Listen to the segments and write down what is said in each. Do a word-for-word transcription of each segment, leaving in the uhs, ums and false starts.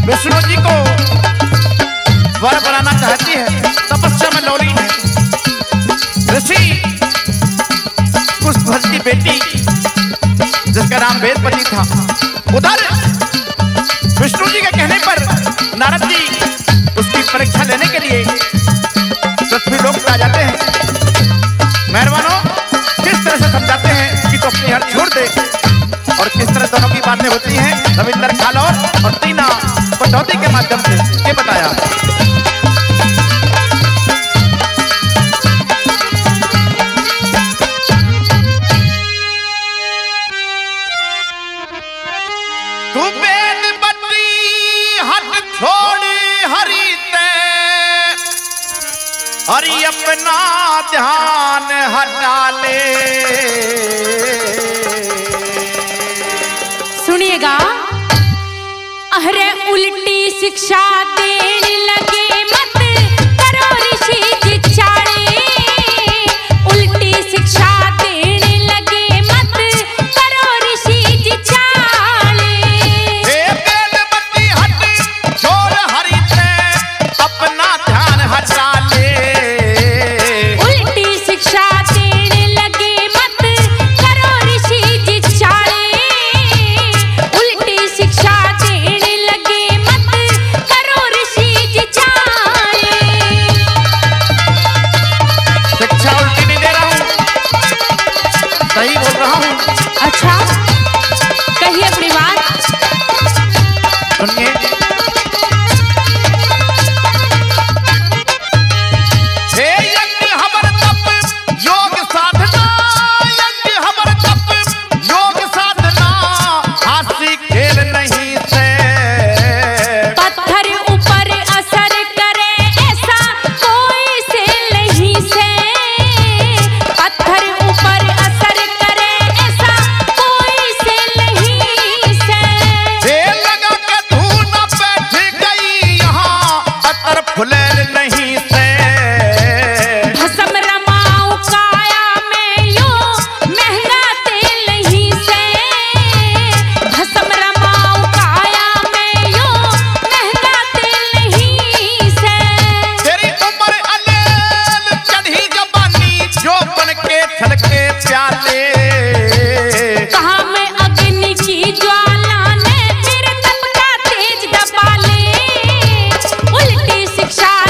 विष्णु जी को वर बनाना चाहती है, तपस्या में लौलीन है। ऋषि कुशध्वज की बेटी जिसका नाम वेदपति था, उधर विष्णु जी के कहने पर नारद जी उसकी परीक्षा लेने के लिए पृथ्वी लोक पे आ जाते हैं। मेहरबानों, किस तरह से समझाते हैं कि तो अपनी हर छोड़ दे, और किस तरह दोनों की बातें होती हैं रविंदर खालौर और टीना पटौदी के माध्यम से ये बताया। तू वेदपति हट छोड़ी हरि ते, हरि अपना ध्यान हटा ले। सुनिएगा, अरे उल्टी शिक्षा देने लगे मत करो ऋषि जी चाड़े, उल्टी शिक्षा देने लगे मत करो ऋषि जी चाड़े। हे वेदपति हट छोड़ हरि ते, अपना ध्यान हटा ले। उल्टी शिक्षा देने लगे मत करो ऋषि जी चाड़े, उल्टी शिक्षा देने लगे मत करो ऋषि जी चाड़े। शिक्षा उल्टी नहीं दे रहा हूँ, सही बोल रहा हूँ। अच्छा, कहिए अपनी बात। सुनिए, हे यज्ञ हमर तप योग साधना, यज्ञ हमर तप योग साधना, हासी खेल नहीं से। पत्थर ऊपर असर करे ऐसा कोई से नहीं से, पत्थर ऊपर असर करे ऐसा कोई से नहीं से। हे लगा के धूल बैठ गई यहाँ, अतर फुलेल नहीं से। भस्म रमाऊं काया में यूं महंगा तेल नहीं से, भस्म रमाऊं काया में यूं महंगा तेल नहीं से। तेरी उम्र अलेल चढ़ी जवानी, जो बन के छलके प्याले। कहाँ में अग्नि की ज्वाला ने मेरे तप का तेज दबा ले, उल्टी शिक्षा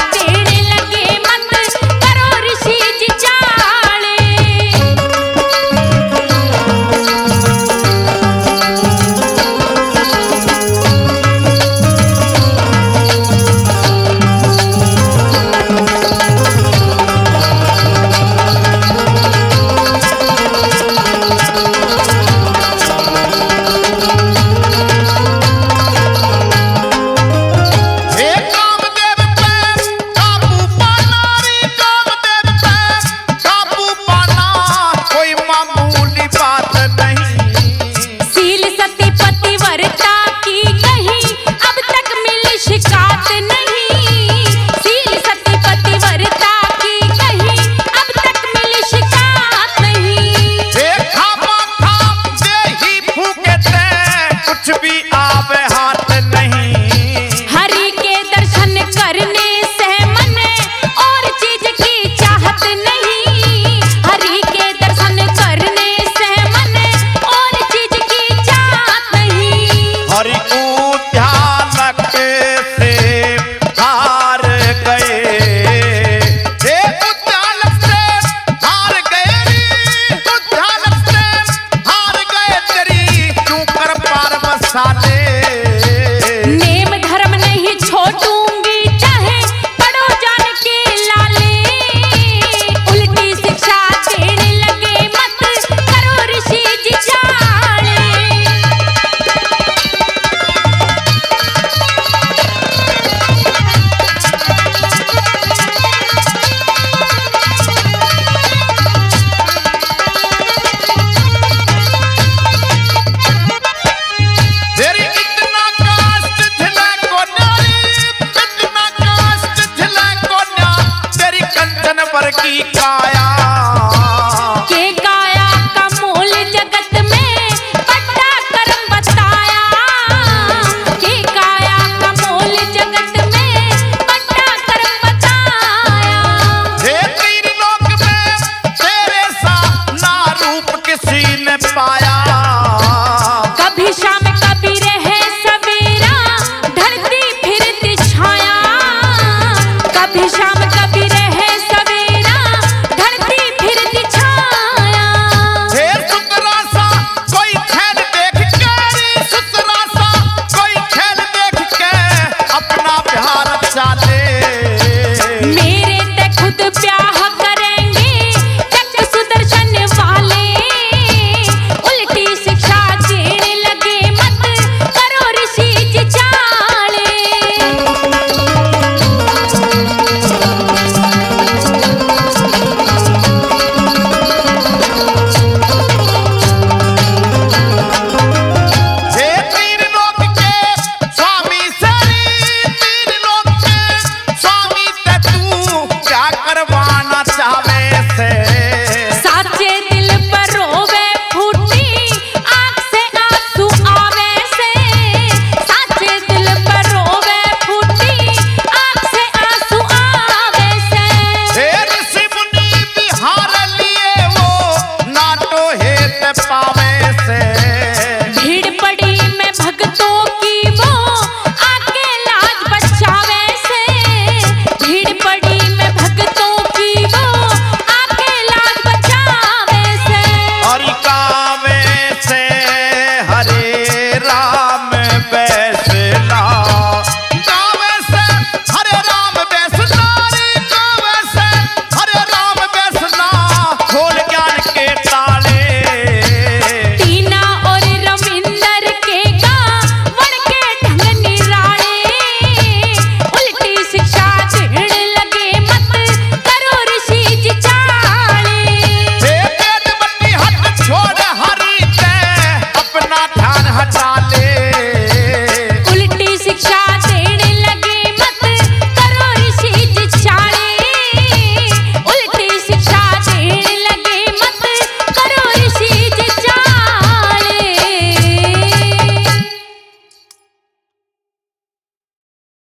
प्यार